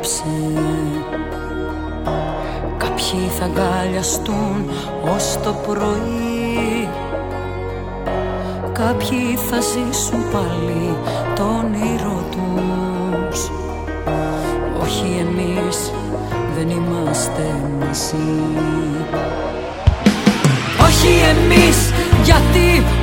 απόψε. Κάποιοι θα αγκαλιαστούν ως το πρωί, κάποιοι θα ζήσουν πάλι το όνειρο τους. Όχι, εμείς δεν είμαστε μαζί. Όχι εμείς, γιατί